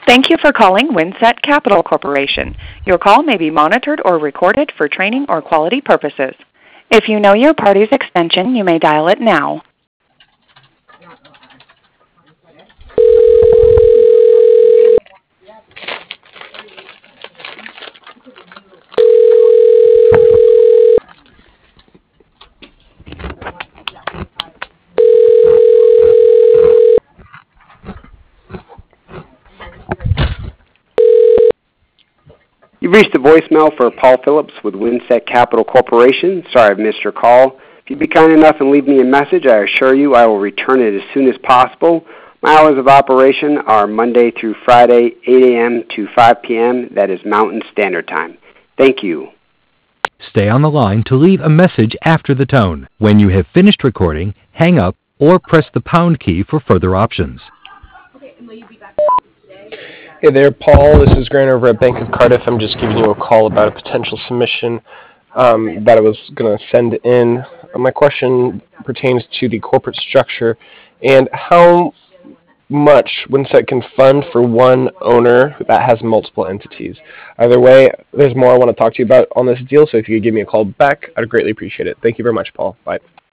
Thank you for calling Windset Capital Corporation. Your call may be monitored or recorded for training or quality purposes. If you know your party's extension, you may dial it now. You've reached the voicemail for Paul Phillips with Windset Capital Corporation. Sorry I've missed your call. If you'd be kind enough and leave me a message, I assure you I will return it as soon as possible. My hours of operation are Monday through Friday, 8 a.m. to 5 p.m. That is Mountain Standard Time. Thank you. Stay on the line to leave a message after the tone. When you have finished recording, hang up or press the pound key for further options. Hey there, Paul. This is Grant over at Bank of Cardiff. I'm just giving you a call about a potential submission that I was going to send in. My question pertains to the corporate structure and how much Windset can fund for one owner that has multiple entities. Either way, there's more I want to talk to you about on this deal, so if you could give me a call back, I'd greatly appreciate it. Thank you very much, Paul. Bye.